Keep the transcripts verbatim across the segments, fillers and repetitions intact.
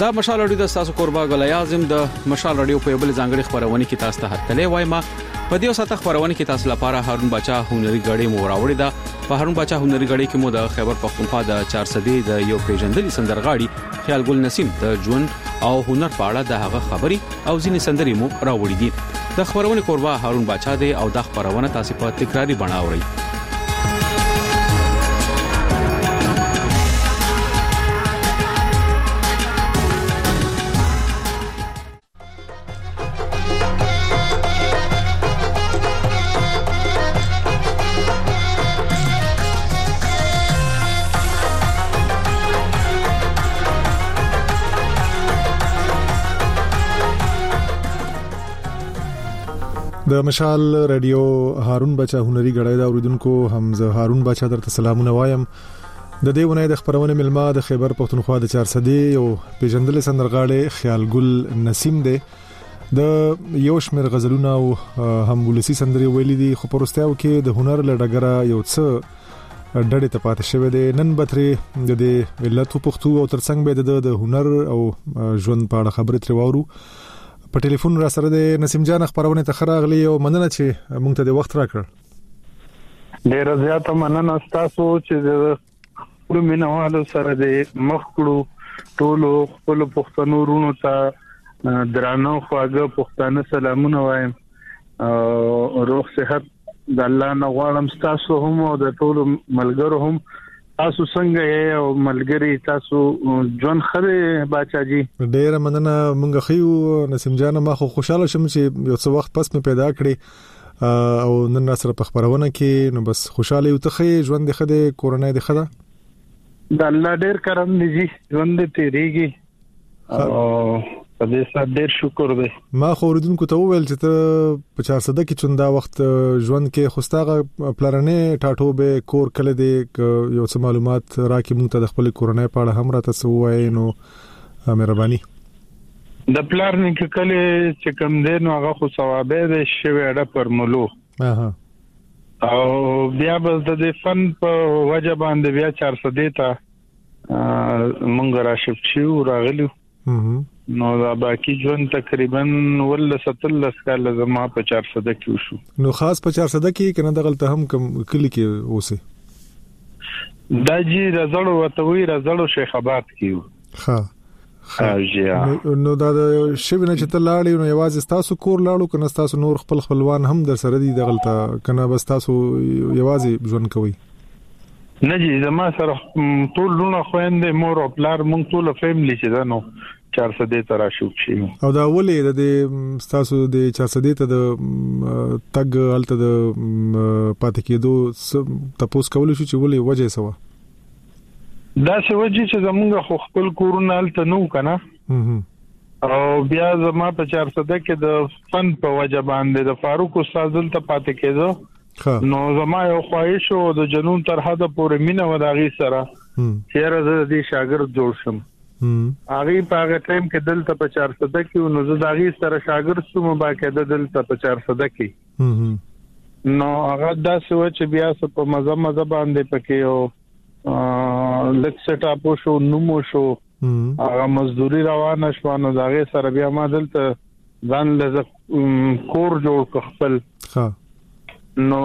دا مشال رادیو د تاسو قربا غل اعظم د مشال رادیو په بل ځانګړي خبرونه کې تاسو ته هرکلی وایم. په دې وسه خبرونه کې تاسو لپاره هارون بچا هنري غړي مو راوړی دا. په هارون بچا هنري غړي کې مو د خیبر پختونخوا د چار سدې د یو پیژندلي سندرغاړي خیال ګل نسیم د ژوند او هنر په اړه د هغه خبري او ځینې سندري مو راوړي دي. د خبرونه قربا هارون بچا دی او د خبرونه تاسو په تکراری بڼاوري. د مشال رادیو هارون بچا هنري غړای دا اوریدونکو حمزه هارون بچا درته سلامونه وایم. د دې ونه د خبرونه ملما د خیبر پختونخوا د چار سدې یو پیژندل سندرغاړي خیال ګل نسیم دی. د یو شمیر غزلونه او هم ولسی سندري ویلي دي خو پرستیاو کې د هنر لړګره یو څه ډډه ته پاتې شوی دی. نن بتري د دې ملت پختو او ترڅنګ به د هنر او ژوند په اړه خبرې تر وورو. په ټلیفون را سره د نسیم جان خبرونه ته خراغلی او مننه چې مونږ ته د وخت راکړ. ډیر زیاته مننه تاسو چې د خپل مینوالو سره د مخکړو ټولو خپل پښتنو رونو ته درانه خواږه پښتانه سلامونه وایم. روغ صحت د الله نه غواړم تاسو هم او د ټولو ملګرو هم. تاسو څنګه یې او ملګری تاسو جون خره باچاجي؟ ډیر مننه مونږ خيو نسیم جان. ما خو خوشاله شم چې یو څه وخت پس مې پیدا کړی او نن سره په خبرونه کې نو بس خوشاله یو ته خې ژوند د خده کورونه د خده د الله ډیر کرم دی ژوند ته ریږي او په دې سره ډیر شکر دی. ما خو اوریدونکو ته وویل چې ته په چار سده کې چوندا وخت ژوند کې خوستاغه پلانې ټاټو به کور کله دی یو څه معلومات راکې مونږ ته د خپل کورونه په اړه هم راته سوای نو مهرباني. د پلان کې کله چې کوم دی نو هغه خو ثوابه دی شوی اړه پر مولو او بیا به د فن په وجه باندې بیا چار سده ته مونږ راشف شو راغلو. نو دا باقی ژوند تقریبا ول ستلس کال زما په چار سده کې وشو. نو خاص په چار سده کې کنه دغلت هم کم کلی کې اوسه دا جی رزړو وتوی رزړو شیخ آباد کې. ها ها نو دا شوینه چې ته لاړې نو یوازې تاسو کور لاړو کنه تاسو نور خپل خپلوان هم در سره دي دغلت کنه بس تاسو یوازې ژوند کوي؟ نه جی زما سره ټول لونه خويندې مور او پلار مونږ ټول فیملی چې دا نو چار سدې ته راشو شي. او دا ولې د تاسو د چار سدې ته د تګ الته د پاتې کېدو تاسو کولای شو چې ولې وجه سوا؟ دا څه وجه چې زمونږ خو خپل کورونه الته نو کنه او بیا زما په چار سده کې د فن په وجه باندې د فاروق استاد ته پاتې کېدو نو زما یو خواهش او د جنون تر حد پورې مینه و داغي سره چې راځه دې شاګرد جوړ شم. هغه په هغه ټایم کې دلته په چار سده کې نو زه داغي سره شاګرد شوم باقاعده دلته په چار سده کې نو هغه داسې و چې بیا څه په مزه مزه باندې پکې او لکسټ اپو شو نومو شو هغه مزدوري روانه شو نو داغي سره بیا ما دلته ځان لږ کور جوړ خپل. نو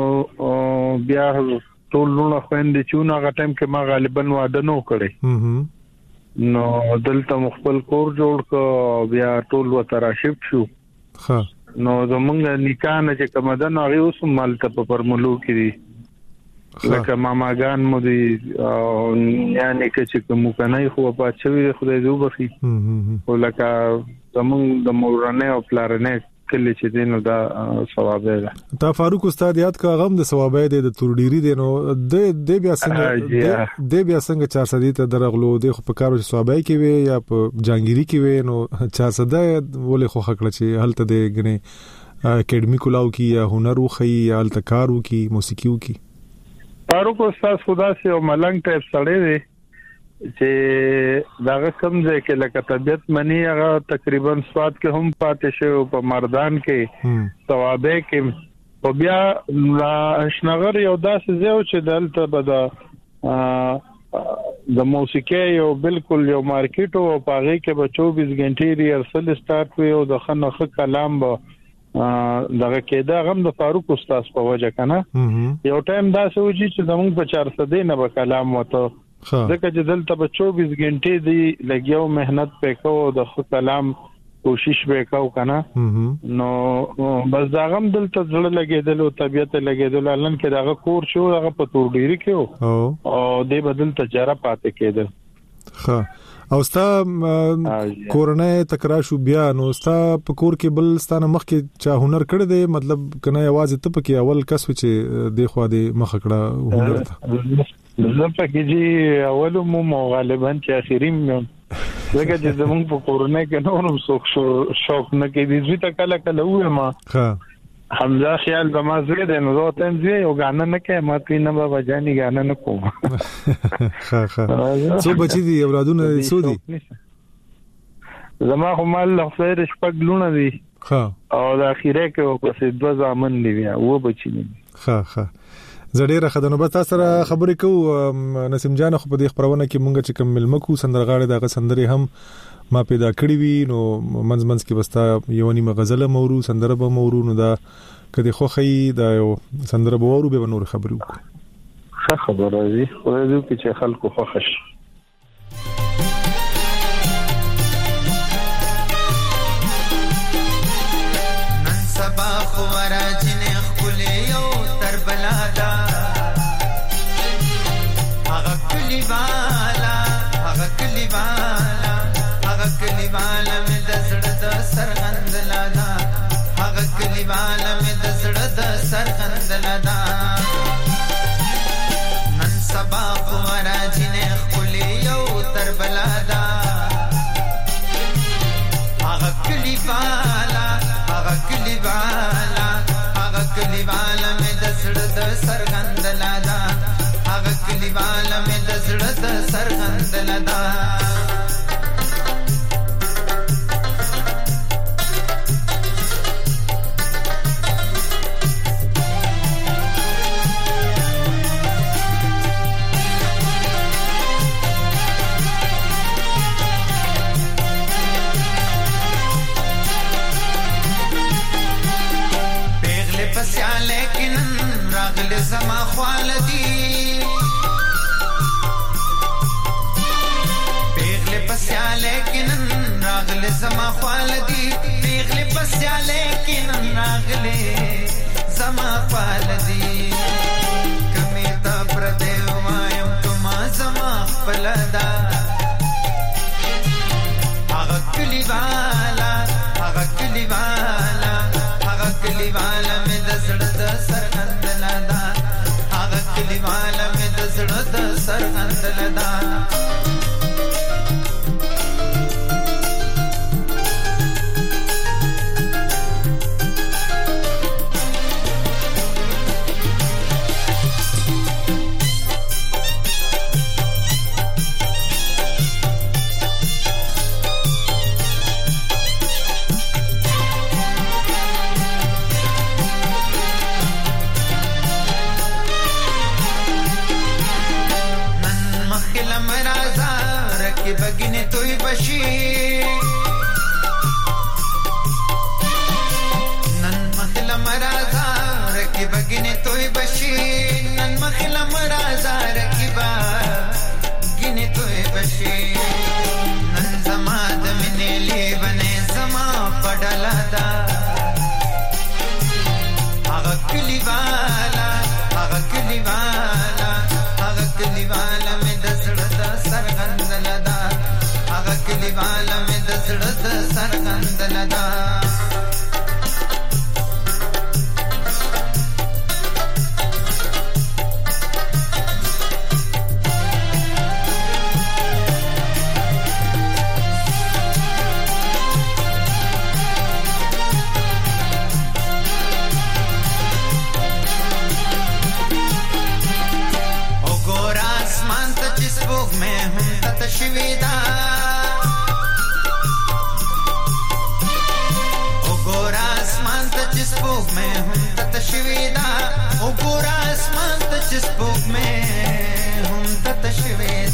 بیا ټول لونه خويندې چې نو هغه ټایم کې ما غالبا واده نو کړی نو دلته مخبل کور جوړ کو بیا ټول وته راشف شو. ها نو زمونږ نکاح نه چې کومه ده نو هغه اوس مالته په پرملو کې دي لکه ماماګان مو دي یعنی چې کوم کنه خو په چوي خدای دې وبخي او لکه زمونږ د مورانه او پلارنه کلی چې دینو دا ثواب دی. تا فاروق استاد یاد کا غم د ثواب دی د تورډيري دی نو د د بیا څنګه د بیا څنګه چار سدې ته درغلو دی خو په کارو ثوابای کې وي یا په جانګيري کې وي نو چار سدې ولې خو خکړه چې هلته دی غني اکیډمي کولاو کې یا هنر وخی یا هلته کارو کې موسیقي وکي. فاروق استاد خدا سي او ملنګ ټیپ سړی دی چې داغه کم ځای کې لکه طبيعت منی هغه تقریبا سواد کې هم پاتې شو په مردان کې ثوابه کې او بیا اشنغر یو داسې ځای چې دلته بدا د موسیقي یو بالکل یو مارکیټ او پاغه کې به چوبیس غنټې ریهرسل سٹارټ وي او د خنخ کلام به دغه کېدا غم د فاروق استاد په وجه کنه یو ټایم دا سوچي چې زموږ په چار سده نه به کلام وته ځکه چې دلته په چوبیس غنټې دی لګیاو مهنت وکاو د کلام کوشش وکاو کنه نو بس دا غم دلته ځړ لګیدل او طبيعت لګیدل لن کې دغه کور شو هغه په تور ډیری کې او د بدل تجارت پاتې کېدل ها او ستا کورونه تکرار شو بیا نو ستا په کور کې بل ستانه مخ کې چا هنر کړی دی مطلب کنه आवाज ته پکې اول کس چې د خو د مخ کړه هنر ته زه پکې جی اول مو غالبا چې اخریم لکه چې زمونږ په کورونه کې نورم څوک شوق نه کوي دې ته کله کله وې ما ها حمزه خیال به ما زه د نو ته زه یو غاڼه نه کوي ما پینه بابا جاني غاڼه نه کوم ها ها څو بچی دي اولادونه څو دي زما هم الله خیر شپږ لونه دي ها او د اخیره کې په دوه ځامن دی بیا و بچی دي ها ها زړه خدانو به تاسو سره خبرې کوو نسیم جان خو په دې خبرونه کې مونږ چې کوم ملمکو سندرغاړي دغه سندري هم ما پیدا کړی وی نو منځ منځ کې وستا یو نیمه غزله مورو سندره به مورو نو دا کدي خو خی دا یو سندره به ورو به نور خبرو ښه خبره دی خو دې چې خلکو خوښ شي نن سبا خو راځنه خپل یو تر بلادا هغه کلی والا هغه کلی والا کلیواله مې د زړه د سرغند لادا هغه کلیواله مې د زړه د سرغند لادا نن سبا خو راځنه خپل یو تر بلادا هغه کلیواله هغه کلیواله هغه کلیواله مې د زړه د سرغند لادا هغه کلیواله مې د زړه د سرغند لادا زما خالدی پیغله پسیا لیکن راغله زما خالدی پیغله پسیا لیکن راغله زما خالدی کمی تا پردیو مایم کما زما پلدا هغه کلی والا هغه کلی والا هغه کلی والا مې د زړه د سرغند لادا کلیواله مې د زړه د سرغند لدا بگینه توی باشی نن مخلا مرازا رکی بگینه توی باشی نن مخلا مرازا رکی بگینه توی باشی نن زما دمینه لیبنه زما پڑلا دا آغا کلی والا آغا کلی والا آغا کلی والا میں دزڑ دا سرغند لدا آغا کلی والا میں دزڑ دا سرغند لدا تشویدا او ګور اسمان ته چې سپوږ مې هم تشویدا او ګور اسمان ته چې سپوږ مې هم تشویدا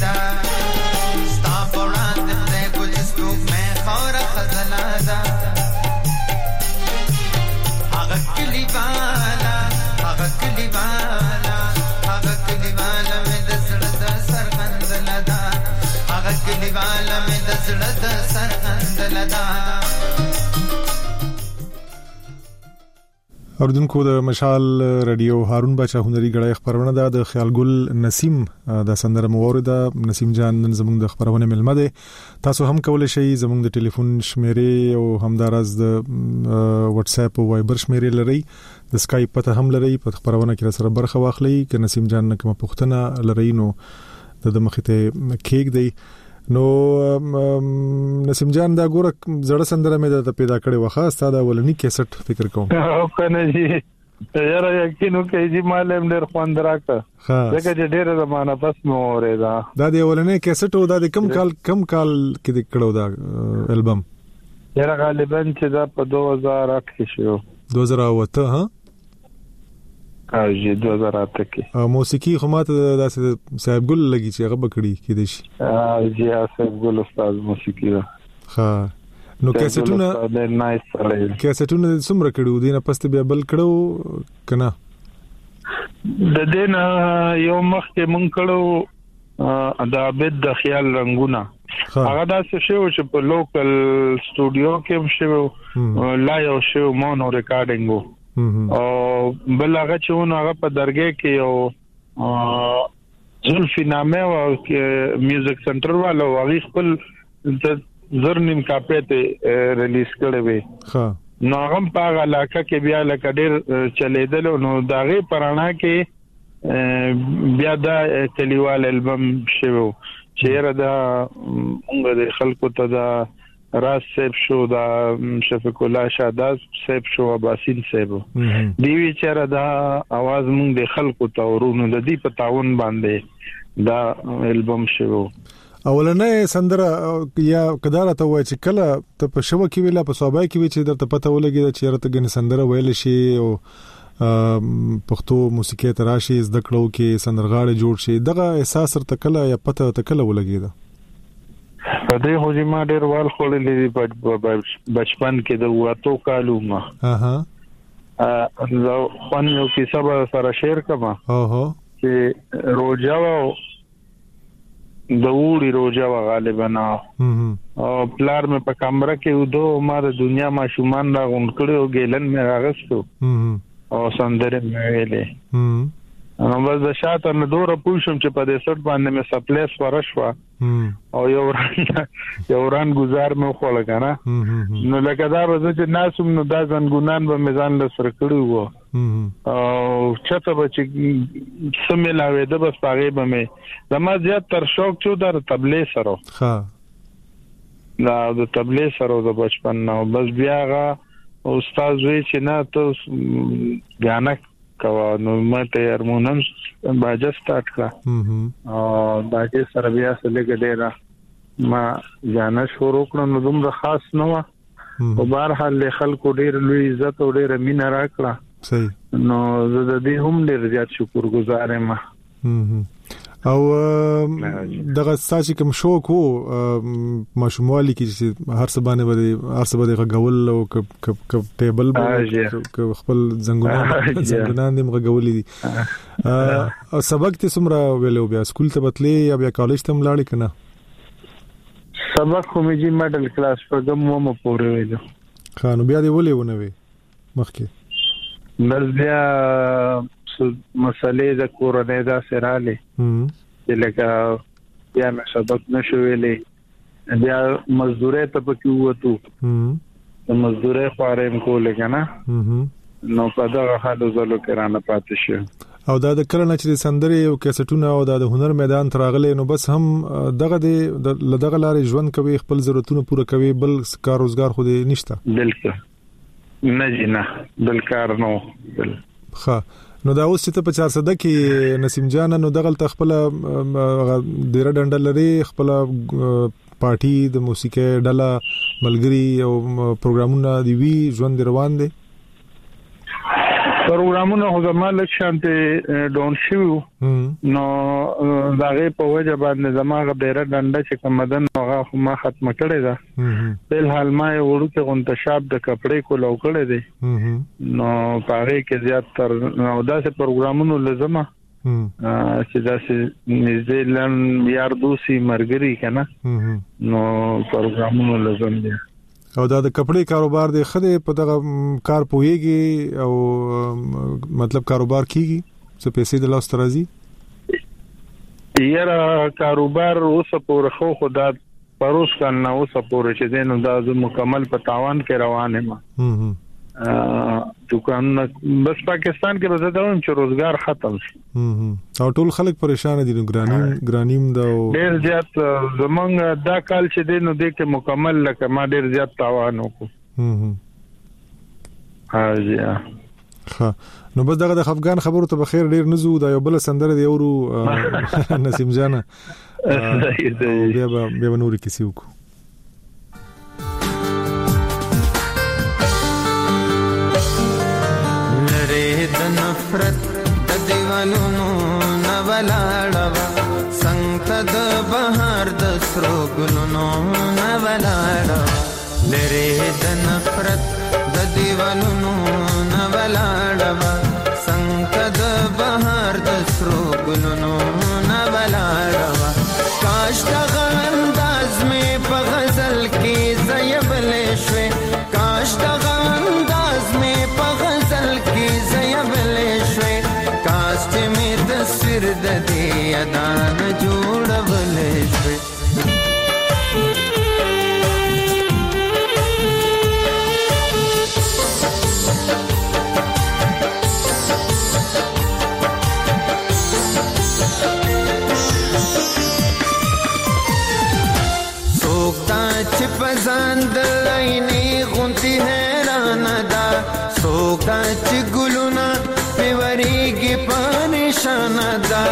والا مې د زړه د سر اندلدا اوردونکو د مشال رادیو هارون بچا هنري غړای خبرونه ده د خیالګل نسیم د سندره مورده نسیم جان نن زموږ د خبرونه ملمه ده تاسو هم کولای شئ زموږ د ټلیفون شمیرې او همدارز د واتس اپ او وایبر شمیرې لري د سکایپ پته هم لري په خبرونه کې سره برخه واخلي ک نسیم جان کوم پښتنه لري نو د مخته کېک دی نو نسیم جان دا ګوره زړه سندره مې د پیدا کړې وخه ستاده ولني کیسټ فکر کوم او کنه جی یاره یقینو کې جی مالم ډېر خوند راکړه دغه چې ډېر زمانہ پس مو اورېدا دا دی ولني کیسټ او دا د کم کال کم کال کې کړو دا البم یاره غالبا چې دا په دوه هزار اته کې شو دوه هزار اته ها اجي دوه هزار اته کې موسیقي خو ماته داسې صاحب ګل لګي چې هغه بکړي کې دي شي اجي صاحب ګل استاد موسیقي دا ها نو کیسټونه د نایس سره کیسټونه څومره کړو دینه پسته بیا بل کړو کنه د دین یو مخ کې مونږ کړو د عبد د خیال رنگونه هغه دا څه شو چې په لوکل سټوډیو کې شو لا یو شو مونو ریکارډینګ او بل هغه چې ونه هغه په درګه کې یو زلفی نامه او میوزیک سنټر والو هغه خپل زر نیم کاپه ته ریلیز کړی وي ها نو هغه په علاقه کې بیا لکه ډېر چلیدل نو داغه پرانا کې بیا دا کلیوال البم شوو چیرې دا موږ د خلکو ته دا راز سیب شو دا شفیق الله شاداز سیب شو باسل سیب دیوی چیرې دا आवाज موږ د خلکو ته ورونو د دې په تعاون باندې دا البم شوو اولنې سندره یا کدارته وای چې کله ته په شوه کې ویلا په صوبای کې وی چې درته پته ولګی چې چیرته غن سندره ویل شي او پښتو موسیقي تراشي زده کړو کې سندرغاړي جوړ شي دغه احساس تر کله یا پته ته کله ولګی دا په دې هو چې ما ډېر وال خولې بچپن کې د واتو کالو ما اها ا زه خو نو کې سبا سره شیر کما اوه چې روجا د وړي روجا غالبا او پلار مې په کمره کې ودو ما د دنیا ما شومان را غون کړو ګیلن مې راغستو او سندره مې ویلې نو بس د شاته نه دوره پوښم چې په دې سټ باندې مې سپلیس ورشوا او یو یو ران گزار مې خو لګانا نو لکه دا ورځ چې ناسوم نو دا ځنګونان به میزان له سر کړو وو او چته به چې سملاوي د بس پاغه به مې زما زیات تر شوق چو در تبلې سره ها دا د تبلې سره د بچپن نو بس بیا غا استاد وی چې نه ته غانا کوا نو ماته هارمونیم باجه سٹارټ کړه او باجه سره بیا سره ګډه ما غانا شروع کړم نو دومره خاص نه و او بهر حال خلکو ډیر لوی عزت او ډیر مینه راکړه صحیح نو زه د دې هم ډیر زیات شکر گزار یم او دغه ساسي کوم شو کو ماشوموالي کې هر څه باندې باندې هر څه باندې غول او ک ټیبل باندې خپل زنګونان زنګونان دې مغولې دي او سبق ته سمرا ویلو بیا سکول ته بتلې یا بیا کالج ته ملاړې کنه سبق خو مې جی میډل کلاس په کوم مو پورې ویلو خانو بیا دې ولې ونه وي مخکې بس بیا مسئله د کورنۍ دا سراله چې لکه بیا مې سبق نشو ویلې بیا مزدوري ته پکې وته د مزدوري خوارم کول کنه نو په دا حالو زلو کرانه پاتې شو او دا د کله چې سندري او کیسټونه او د هنر میدان تراغله نو بس هم دغه د لدغه لارې ژوند کوي خپل ضرورتونه پوره کوي بل کار روزګار خو دې نشته بالکل نه جنا بل کار نو بل ښه نو دا اوس چې په چار صده کې نسیم جان نو دغه خپل ډیره ډنډل لري خپل پارټي د موسیقي ډله ملګری او پروګرامونه دی وی ژوند روان دي پروګرامونه خو زموږ لک شانته ډون شو نو داغه په وجه باندې زموږ ډیره ډنډه چې کومدن هغه ما ختم کړی دا بل حال ما وړو کې غونټشاب د کپڑے کو لو کړی دی نو پاره کې زیات تر نو داسې پروګرامونو لزمه چې دا نیوزیلند یار دوسی مرګري کنه نو پروګرامونه لازم دي. او دا د کپڑے کاروبار دی خدای په دغه کار پويږي او مطلب کاروبار کیږي څه پیسې د لاس ترازی یاره کاروبار اوس پورې خو خدا پروس کنه اوس پورې چې دینو دا مکمل په تاوان کې روان یم. دکان بس پاکستان کې به دا چې روزګار ختم شي او ټول خلک پریشان دي. ګرانیم ګرانیم دا ډیر زیات زمونږ دا کال چې دینو د کې مکمل لکه ما ډیر زیات تاوان وکړو. ها جی ها نو بس دغه د افغان خبرو ته بخیر ډیر نزو دا یو بل سندره دی اورو نسیم جانا بیا بیا نور کیسه وکړو. نفرت د دیوالونو نولاړوا څنګه د بهار د سرو ګلونو نولاړوا لره د نفرت د دیوالونو نولاړوا څنګه د بهار د سرو ګلونو نولاړوا کاش د انداز می په غزل کې زیبل شوي کاش د انداز می په غزل کې تصویر د دې ادان جوړول شي. سوکتا چې پزاند لینی غونتی حیران دا سوکتا چې ګلونا پیوریږي پریشان دا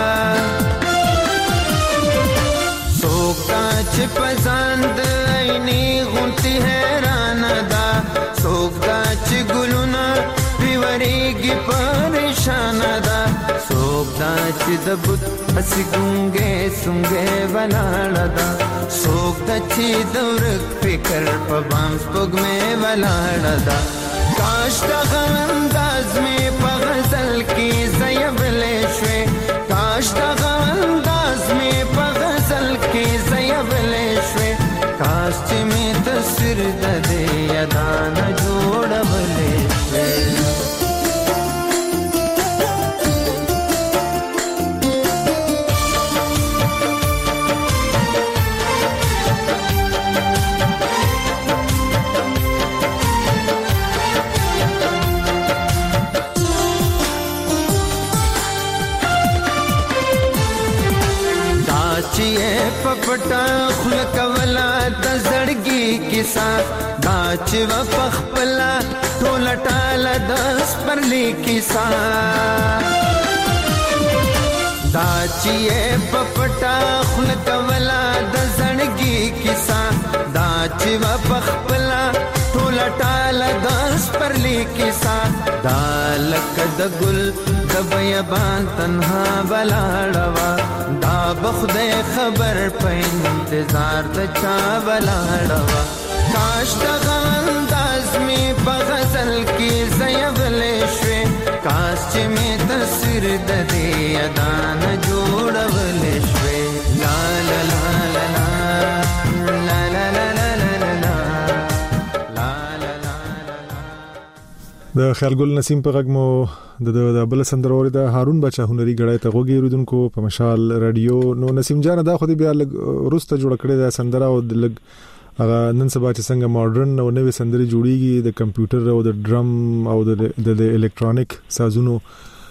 سوکا چې پسند عیني غونتی حیران دا سوکا چې ګلونا پیوریږي پریشان دا سوکا چې د بت اسی ګونګې سونګې ولاړ دا سوکا چې د ورک فکر په بام سپوږمې ولاړ دا کاش د انداز می په غزل کې زیبل شوي کاش د انداز می په غزل کې زیبل شوي کاش چې می تصویر د دې ادان جوړول شوي. پپټا خل کولا د زړګي کیسا دا چې و پخپلا ټول ټاله د سپرلی کیسا دا چې پپټا خل کولا د زړګي کیسا دا چې و پخپلا ټول ټاله د سپرلی کیسا دا لکه د ګل د بیابان تنها بلاړوا دا بخدای خبر په انتظار د چا بلاړوا کاش د انداز می په غزل کې زیبل شوي کاش چې می تصویر د دې ادان جوړول شوي. لا لا لا لا لا لا لا لا د خیالګل نسیم په غږ مو د بل سندروري د هارون بچا هنري غړای ته غوږی رودونکو په مشال رادیو. نو نسیم جان دا خو دې بیا لګ روسته جوړ کړی د سندره او د لګ هغه نن سبا چې څنګه ماډرن او نوې سندري جوړیږي د کمپیوټر او د ډرم او د د الکترونیک سازونو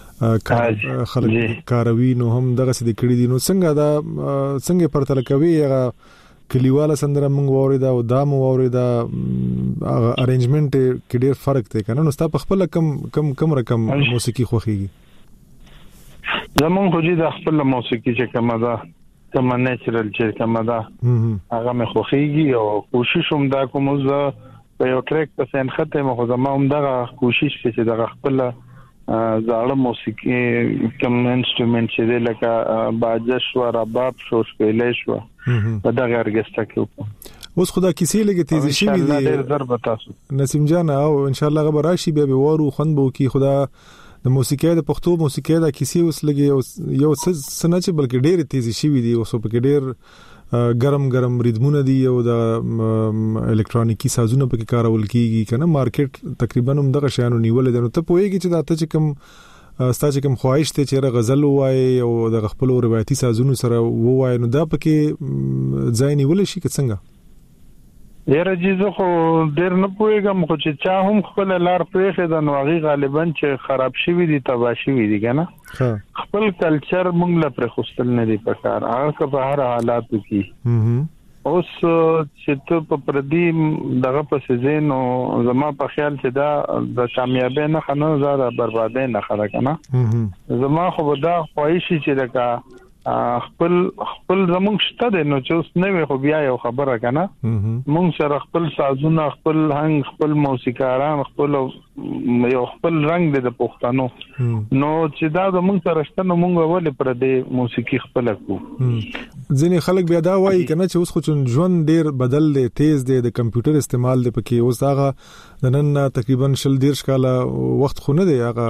خلک کاروي نو هم دغه څه د کړی دي. نو څنګه دا څنګه پرتل کوي هغه کلیواله سندره موږ ووري دا او دا مو ووري دا ارینجمنت کې ډیر فرق دی کنه. نو ستا په خپل کم کم کم رقم موسیقي خوخيږي زمون خو دې د خپل موسیقي چې کومه ده کومه نیچرل چې کومه ده هغه مې خوخيږي او کوشش هم دا کوم زه په یو ټریک په سن خطه مخ زما هم دا کوشش کوي چې دا خپل زاړه موسیقي کوم انسټرومنت چې دی لکه باجه شو رباب شو شپېلې شو په دغه ارګسټا کې وکړم. اوس خدا کیسې لګي تیزی شي دی ډېر ضرب تاسو نسیم جان او ان شاء الله غبر راشي به وورو خوند بو کی خدا د موسیقۍ د پښتو موسیقۍ د کیسې اوس لګي یو څه نه چې بلکې ډېر تیزی شوی دی اوس په کې ډېر ګرم ګرم ریدمونه دي او د الکترونیکی سازونه په کې کارول کیږي کنه مارکیټ تقریبا هم دغه شیانو نیول دي نو ته پوهیږي چې دا ته چې کوم ستاسو کوم خواهش ته چې غزل وای او د خپل روایتي سازونو سره وای نو دا پکې ځای نیول شي که څنګه یاره جزو خو ډیر نه پوهیږم خو چې چا هم خپل لار پرېخې د نوغي غالبا چې خراب شوی دي تباہ شوی دي کنه خپل کلچر مونږ له پر خوستل نه دي پکار هغه په هر حالاتو کې اوس چې ته په پردي دغه په سيزن او زما په خیال چې دا د کامیابی نه خنه زړه بربادي نه خره کنه زما خو دا خوایشي چې دغه خپل خپل زمونږ شته د نو چې اوس نه وي خو بیا یو خبره کنه مونږ سره خپل سازونه خپل هنګ خپل موسیقاران خپل یو خپل رنگ د پښتنو نو چې دا زمونږ سره شته نو مونږ ولې پر دې موسیقي خپل کو ځینې خلک بیا دا وایي کنه چې اوس خو ژوند ډیر بدل دی تیز دی د کمپیوټر استعمال دی پکې اوس هغه د نن تقریبا شل ډیر کاله وخت خو نه دی هغه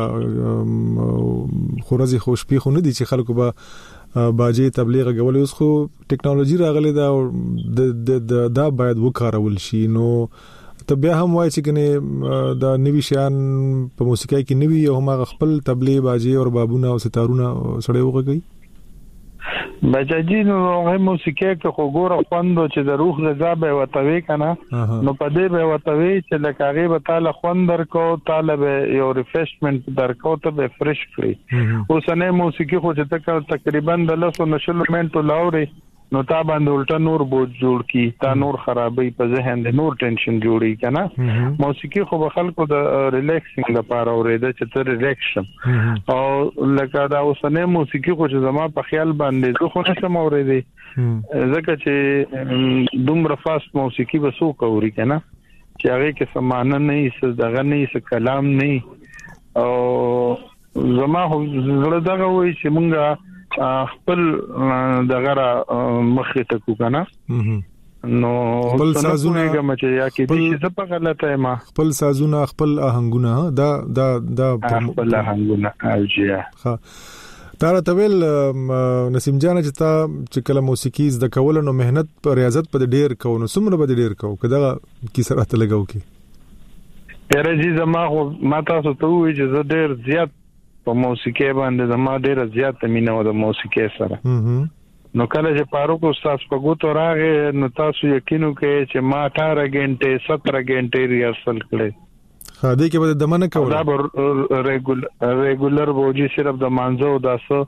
خورزي خوشبي خو نه دي چې خلکو به باجی تبلیغ غوړې اوس خو ټیکنالوژي راغلي دا د دا باید وکارول شي نو ته بیا هم وایي چې کنه دا نوی شیان په موسیقۍ کې نوی او هم خپل تبلیغ باجی او بابونه او ستارونه سړې وګړي بچاجي نو هغه موسیقۍ کې خو ګوره خوندو چې د روح غذا به وتوي کنه نو په دې به وتوي چې لکه هغه به تعالی خوند درکو طالب یو ریفریشمنت درکو ته به فرش کړی اوس نه موسیقۍ خو چې تقریبا د لاسو نشل منټو لاوري نو تا باندې الټا نور بوج جوړ کی تا نور خرابې په ذهن د نور ټینشن جوړي کنه موسیقي خو به خلکو د ریلیکسینګ لپاره اورېده چې ته ریلیکس او لکه دا اوسنه موسیقي خو چې زما په خیال باندې زه خو نشم اورېدې ځکه چې دومره فاست موسیقي به سو کوي کنه چې هغه کې سمانه نه هیڅ دغه نه هیڅ کلام نه او زما خو زړه دغه وایي چې مونږه خپل دغه مخې ته کو کنه نو خپل سازونه کوم چې یا کې دې څه په غلطه ما خپل سازونه خپل آهنګونه دا دا دا خپل آهنګونه اوجیا ها دا راول نسیم جان چې تا چې کله موسیقي زده کول نو مهنت پر ریاضت په ډیر کو نو سمره به ډیر کو کدا کی سره ته لګاو کی یاره جی زما ما تاسو ته وی چې زه ډیر زیات په موسیقۍ باندې زما ډیره زیاته مینه و د موسیقۍ سره نو کله چې فاروق استاد په ګوتو راغې نو تاسو یقینو کې چې ما اठारह غنټه سترہ غنټه ریهرسل کړې خا دې کې به د منه کول دا ریګولر ریګولر وږي صرف د مانزو داسو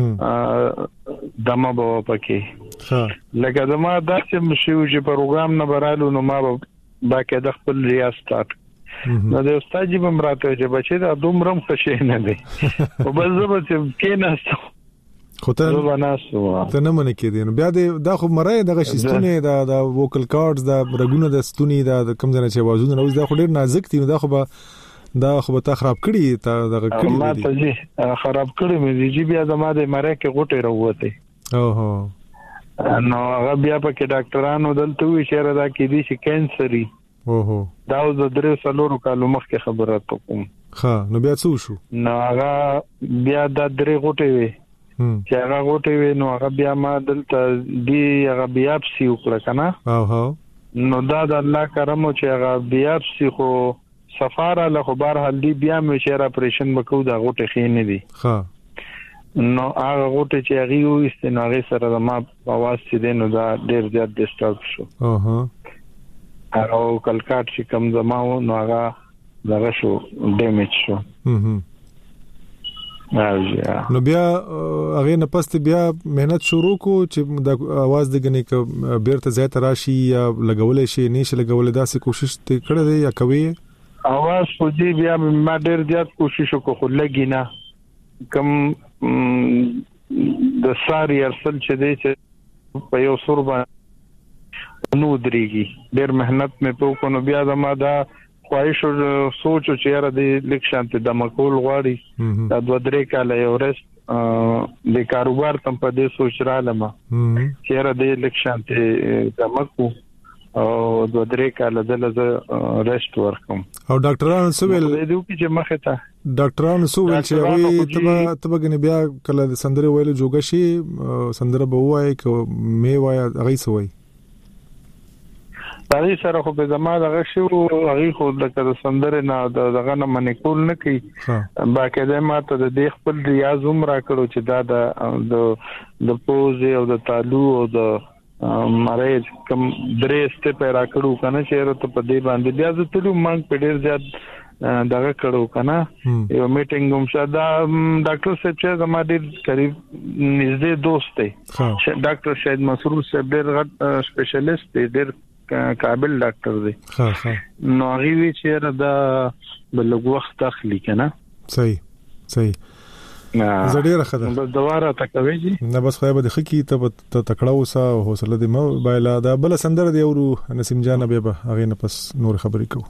دمه به پکې ها لکه زما داسې مشو چې پروګرام نه برالو نو ما باکه د خپل ریاض سٹارټ نو د استاد جی بمراته چې بچی دا دومره خوشی نه دي او بل زه چې کیناستم خو ته ته نه منې کېدې نو بیا دا خو مرای دغه شستونه دا د ووکل کارډز دا رګونه د ستونی دا کم ځنه چې وازونه اوس دا خو ډیر نازک دي نو دا خو به دا خو به تا خراب کړی تا دغه کړی ما ته جی خراب کړی مې جی بیا زما د مرای کې غوټه راوته او هو نو هغه بیا په کې ډاکټرانو دلته وی شهره دا کې دي چې کینسري اوهو دا د درې سلورو کالو مخکې خبره کوم ها نو بیا څه شو نو هغه بیا د درې غوټې وي چې هغه غوټې وي نو هغه بیا ما دلته دی هغه بیاپسي وکړه کنه او هو نو دا د الله کرم چې هغه بیاپسي خو سفاره له خبر حل دی بیا مې شهر اپریشن وکړو دا غوټې خې نه دي ها نو هغه غوټې چې هغه یو استناغه سره ما اواز چې دینو دا ډیر زیات ډیسټرب شو اوه او کلکات چې کم زماو نو هغه دغه شو ډیمیج شو هم نو بیا هغه نه پست بیا مهنت شروع کو چې د आवाज دګنې ک بیرته زیات راشي یا لګولې شي نشه لګولې داسې کوشش ته کړې دی یا کوي आवाज خو دې بیا ما ډېر زیات کوشش وکړ خو لګی نه کم د ساری ارسل چې دی چې په یو سوربا نو درېږي ډېر مهنت مې په کو نو بیا زما دا خواهش او سوچ چې یاره د لیک شانت د مکول غواړي دا دوه درې کاله یو رست د کاروبار تم په دې سوچ را لمه چې یاره د لیک شانت د مکو او دوه درې کال دلته ریسټ ورکم. او ډاکټرانو سویل دې دوی چې مخه ته ډاکټرانو سویل چې وي تبه تبه غني بیا کله سندره ویل جوګه شي سندره به وای ک می وای هغه سوي دغه سره خو به زما دغه شو هغه خو د سندره نه دغه نه منکول نه کی باقاعده ماته د دې خپل ریاض عمر کړو چې دا د د پوز او د تالو او د مریض کم درې سټپ را کړو کنه چې ته په دې باندې بیا د تلو مانګ په ډیر زیات دغه کړو کنه یو میټینګ هم شاده ډاکټر صاحب چې زما ډیر قریب نږدې دوست دی ډاکټر شاهد مسرور صاحب ډیر غټ سپیشلیست دی ډیر قابل ډاکټر دی ها ها نو هغه وی چې دا بلګ وخت اخلي کنه صحیح صحیح زړه راخده بس دواره تکوي جی نه بس خو به د خکی ته تکړه وسه حوصله دې مو بایلا دا بل سندر دی ورو نسیم جان به هغه نه پس نور خبرې کو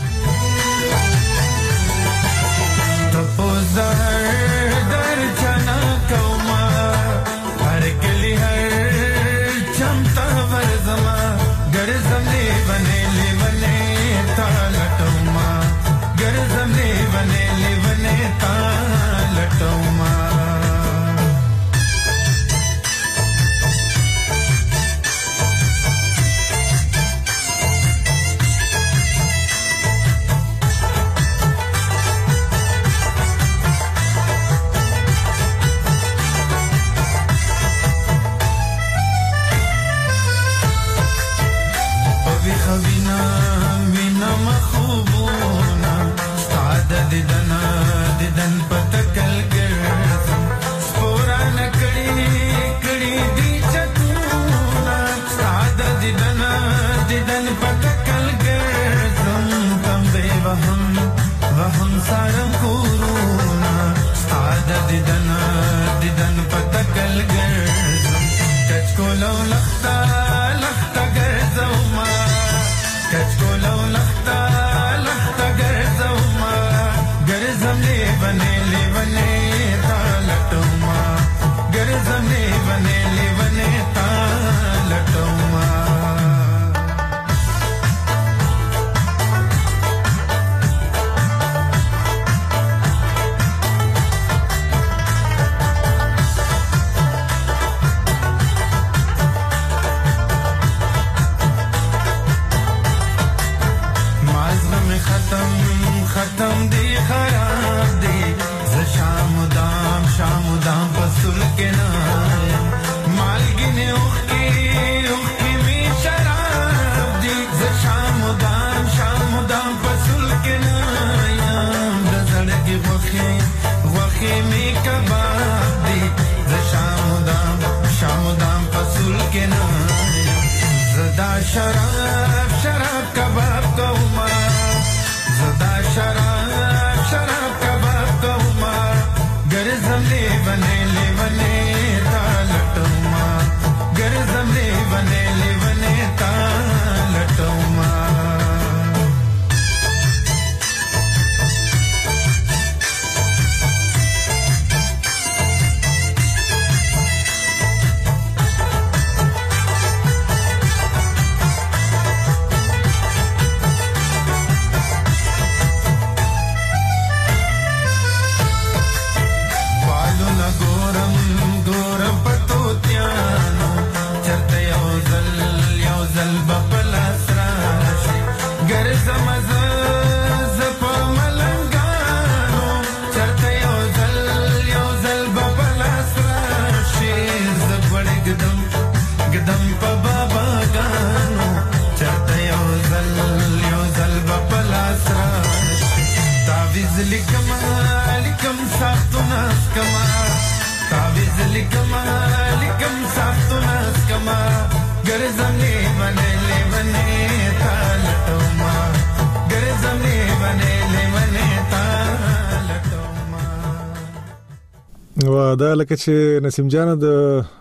دا لکه چې نسیم جان د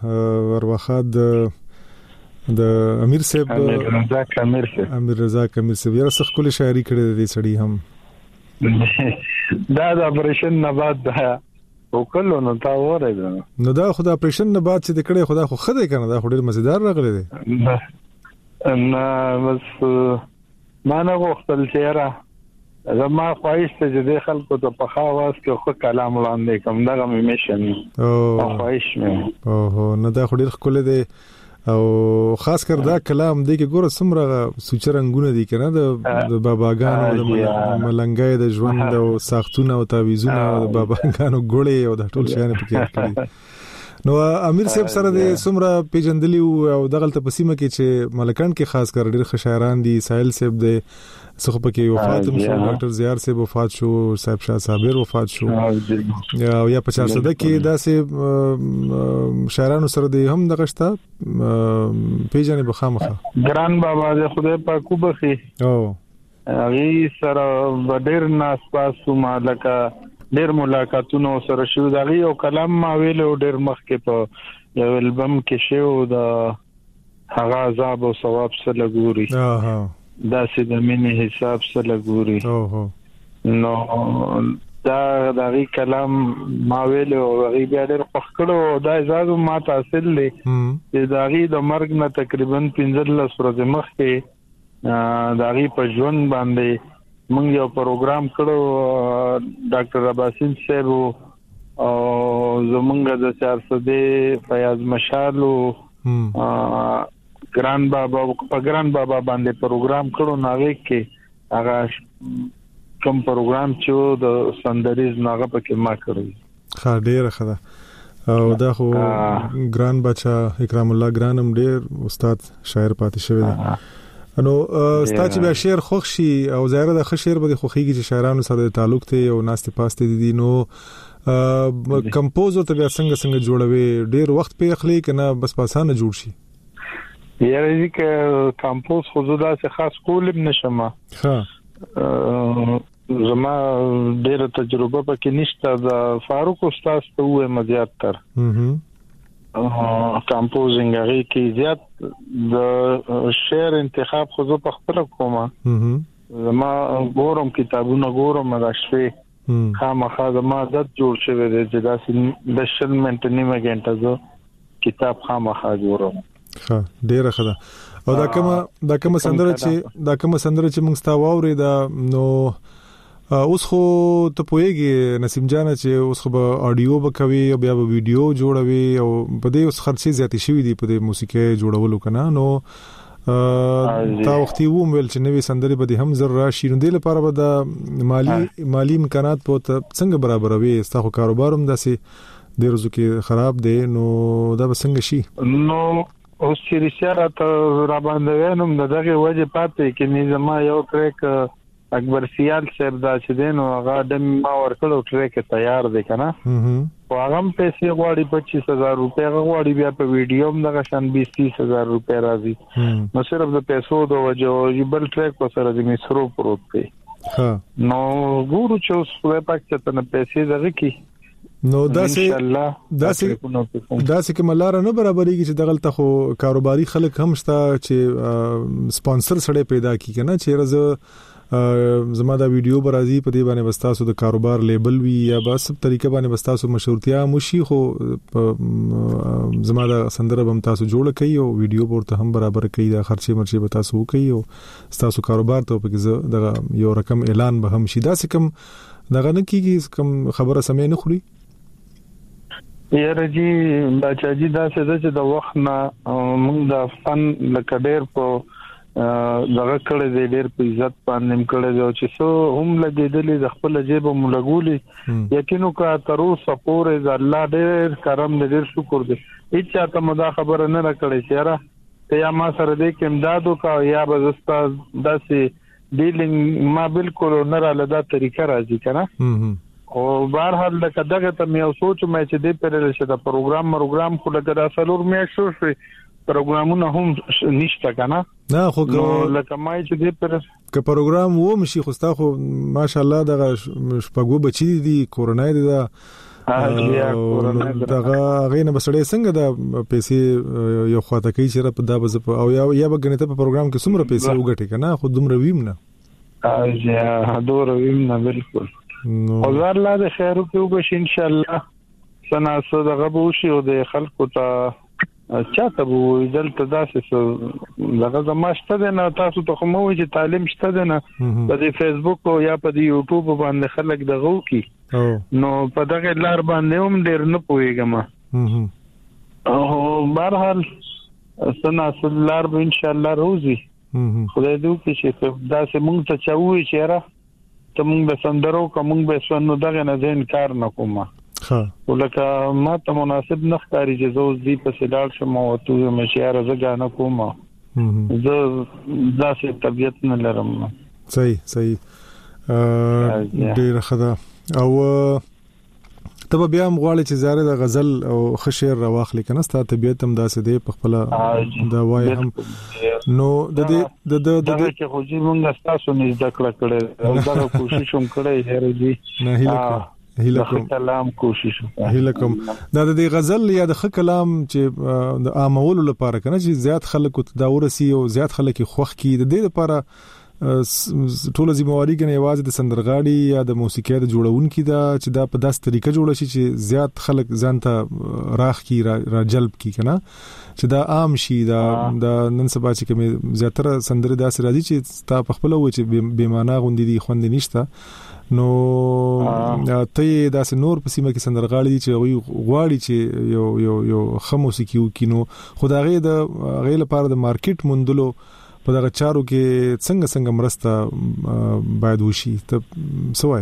ورواخات د د امیر صاحب امیر رضا امیر صاحب امیر رضا امیر صاحب یاره سخت کلی شاعري کړې دي سړی هم دا د اپریشن نه بعد وکړو نو تا وره نو دا خو د اپریشن نه بعد چې د کړې خدا خو خدای کنه دا خو ډېر مزیدار راغلی دی نه بس ما نه غوښتل چې را زما خواهش ته چې د خلکو ته په خواص کې خو کلام وړاندې کوم دغه مې میشن او خواهش مې او نه دا خو ډیر خپل دی او خاص کر دا کلام دی کې ګوره څومره سوچ رنگونه دي کنه د باباګانو د ملنګای د ژوند او ساختونه او تعویذونه د باباګانو ګړې او د ټول شیانه پکې کړی نو امیر صاحب سره د څومره پیجندلی او دغه ته پسیمه کې چې ملکان کې خاص کر ډیر خشایران دي ساحل صاحب د څخه پکې وفات هم شو ډاکټر زیار صاحب وفات شو صاحب شاه صابر وفات شو یا یا په چار صده کې داسې شاعرانو سره د هم دغه شته پیژنې بخامخه ګران بابا د خدای پاک وبخي او هغه سره ډیر ناس پاسو مالکا ډیر ملاقاتونو سره شو دغه یو کلام ما ویلو ډیر مخکې په یو البم کې شو د هغه عذاب او ثواب سره لګوري اها دا سي د مینې حساب سره لګوري اوه نو دا دغه کلام ما ویلو هغه بیا ډیر پخکړو دا اجازه ما تحصیل لې چې دغه د مرګ نه تقریبا پنځه ورځې مخکې دغه په ژوند باندې موږ یو پروګرام کړو ډاکټر عباسین صاحب او زمونږ د سیاستي فیاض مشالو ګران بابا په ګران بابا باندې پروګرام کړو ناغه کې هغه کوم پروګرام چې د سندریز ناغه پکې ما کړی خا ډیره خدا او دا خو ګران بچا اکرام الله ګرانم ډیر استاد شاعر پاتې شوی دی نو ستاسو بیا شعر خوښ شي او ظاهر د ښه شعر به خوخيږي چې شاعرانو سره تعلق ته او ناست پاسته دي نو کمپوزر ته بیا څنګه څنګه جوړوي ډیر وخت په اخلي کنه بس پاسانه جوړ شي یاره دې کې کمپوز خو زدا څه خاص کولم نشم ها زما ډېر تجربه پکې نشته د فاروق استاد ته وې مزيات تر اه کمپوزینګ هغه کې زیات د شعر انتخاب خو زه په خپل کوم زما ګورم کتابونه ګورم د شپې خامخا زما عادت جوړ شوی دی چې دا د شل منټ نیمه غنټه زه کتاب خامخا جوړم ها ډیره خدا او دا کومه دا کومه سندره چې دا کومه سندره چې موږ ستا واوري دا نو اوس خو ته پوهیږي نسیم جان چې اوس خو به اډیو به کوي او بیا به ویډیو جوړوي او په دې اوس خرچې زیاتې شوې دي په دې موسیقي جوړولو کنه نو تا وختي ووم ویل چې نوې سندري به هم زر راشي نو د لپاره به د مالی مالی امکانات په څنګه برابروي ستاسو کاروباروم داسې د روزو کې خراب دي نو دا به څنګه شي نو اوس چې رښتیا ته را باندې نوم دغه وجه پاتې کې نظام یو ټریک اکبر سیال صاحب دا چې دین او هغه د ما ورکړو ټریک تیار دی کنه او هغه پیسې غواړي پچیس هزار روپیا غواړي بیا په ویډیو هم دغه شان بیس تیس هزار روپیا راځي نو صرف د پیسو د وجه بل ټریک په سره د میسرو پروت دی نو ګورو چې اوس په پک ته نه پیسې دغه کی نو داسې داسې داسې کوم لار نه برابرېږي چې دغلت خو کاروباري خلک هم شته چې سپانسر سره پیدا کی کنه چې رز زما دا ویډیو برازي په دې باندې وستاسو د کاروبار لیبل وی یا بس طریقه باندې وستاسو مشهورتیا مشي خو زما دا سندره بم تاسو جوړ کړئ او ویډیو ورته هم برابر کړئ دا خرچې مرچې به تاسو وکړئ او تاسو کاروبار ته پکې د یو رقم اعلان به هم شي دا سکم دغه نه کیږي کوم خبره سمې نه خوري یاره جی بچا جی دا څه چې د وخت نه موږ د فن لکه ډېر په دغه کړه دې ډېر په عزت باندې کړه دی چې سو هم لګېدلې د خپل جیب مولګولې یقینو کا تر اوسه پورې د الله ډېر کرم دې شکر دې هیڅ ته مدا خبره نه راکړې چیرې ته یا ما سره دې کې امدادو کا یا بزستا داسې ډیلینګ ما بالکل نه را لدا طریقه راځي کنه او بهر حال لکه دغه ته مې سوچ مې چې دې پرل شه د پروګرام پروګرام خو لکه د اصلور مې شو شي پروګرامونه هم نشته کنه نه خو لکه مې چې دې پر ک پروګرام و مشي خو ستا خو ماشاءالله دغه شپږو بچی دي کورونای دي دا دغه غینه بسړې څنګه د پیسې یو خواته کوي چې په دا بز او یا یا بغنته په پروګرام کې څومره پیسې وګټي کنه خو دومره ویم نه اجه دور ویم نه بالکل او زار الله د خیر او وبش ان شاء الله سنا سو دغه بو شي او د خلکو ته چاته وو دلته داسې لږه زماشته نه تاسو ته کومه وي چې تعلیم شته نه په دې فیسبوک او یا په دې یوټیوب باندې خلک دغه کی نو په دغه لار باندې هم ډیر نه پويګم او بهرحال سنا سلار به ان شاء الله روزي خدای دې وکړي چې داسې مونږ ته چاوي چې را ته مونږ به سندرو کوم به سنو دغه نه ځین کار نه کومه ها ولکه ما ته مناسب نه ښکاري چې زه دې په سلال شم او ته مشيار زګانه کوم زه داسې طبيعت نه لرم صحیح صحیح ډیر خدا او ته بیا مغواړي چې زاره د غزل او خشیر راواخلي کنه ستاسو طبيعت هم داسې دی په خپل دا وای هم نو د دې د د د چې خو جی مونږ تاسو نه ذکر کړل او دا کوشش هم کړی هر دی نه هیله هیله کوم کلام کوشش هیله کوم دا د غزل یا د خ کلام چې د عامولو لپاره کنه چې زیات خلک دا ورسي او زیات خلک خوخ کی د دې لپاره ټول ذمہواری کنه یوازې د سندرغاړي یا د موسیقي د جوړونکو دا چې دا په داس طریقه جوړ شي چې زیات خلک ځانته راخ کی را جلب کی کنه چې دا عام شي دا د نن سبا چې کوم زیاتره سندره داس راځي چې تا په خپل و چې بے معنا غوندي دي خوند نشته نو ته دا نور په سیمه کې سندرغاړي چې وي غواړي چې یو یو یو خموسیقي وکینو خدای د غیله لپاره د مارکیټ مندلو په دغه چارو کې څنګه څنګه مرسته باید وشي ته سوای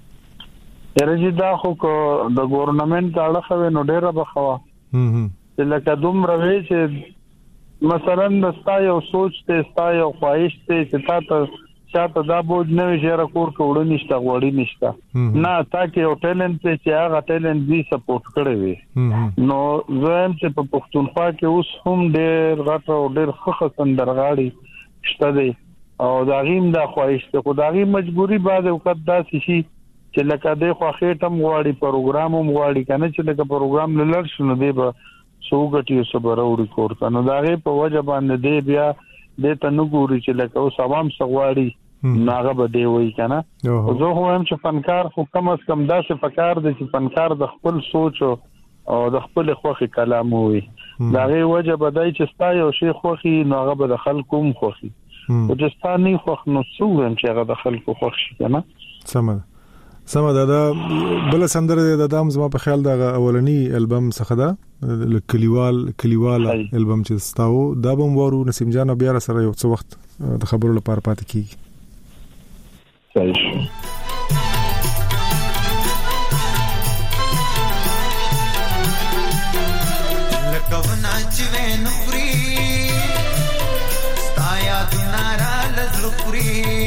درجه دا خو د ګورنمنت اړه نو ډیره بخوا چې لکه دومره وی چې مثلا د ستایو سوچ ته ستایو خواهش ته چې تاسو چاته دا بوج نه ویره کور کوړ نشته غوړی نشته نه تاکي او ټیلنت چې هغه ټیلنت دې سپورټ کړی وي نو زم چې په پښتونخوا کې اوس هم ډېر غټ او ډېر ښه سندرغاړي شته دي او دا غیم د خواهش ته خدای مجبوری بعد وخت داسې شي چې لکه د خو خېټم غواړي پروګرام هم غواړي کنه چې لکه پروګرام لړ شنو دی به سوګټي صبر او ریکورډ کنه دا غي په وجه باندې دی بیا د تنګوري چې لکه اوس عوام سغواړي ناغه به دی وای کنه او زه هم چې فنکار خو کم از کم داسې فکر دي چې فنکار د خپل سوچ او د خپل خوخي کلام وي دا غي وجه بدای چې ستا یو شی خوخي ناغه به د خلکو هم خوخي او چې ستا نه خوخ نو څو هم چې هغه د خلکو خوښ شي کنه سم سم دا دا بل سندره د دام زما په خیال دا اولنی البم څخه دا کلیوال کلیوال البم چې ستاو دا بم ورو نسیم جان بیا سره یو څه وخت د خبرو لپاره پاتې کیږي صحیح لکونا چې وینوري ستایا دنارا لزلخوري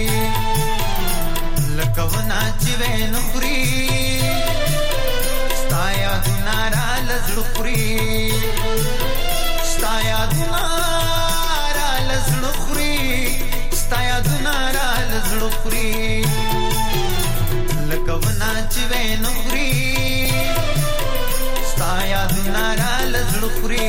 لکونا چې وینوري ستایا دنارا لزلخوري ستایا دنارا لزلخوري ستایا دنارا لزلخوري لکونا چې وینوري ستایا دنارا لزلخوري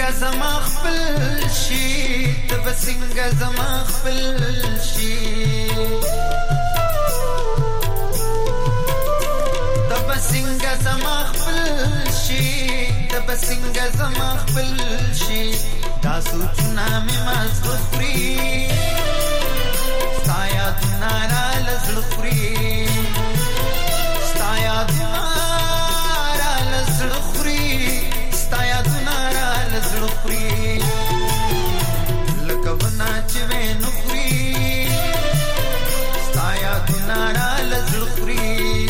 زما خپل شي ته بسنګ زما خپل شي ته بسنګ زما خپل شي ته بسنګ زما خپل شي دا سوچنا مې مازغفري ستایا دنارا لزړخري ستایا دنارا لزړخري ستایا دنارا لزړخري لکه ونا چې وینو خري ستایا دنارا لزړخري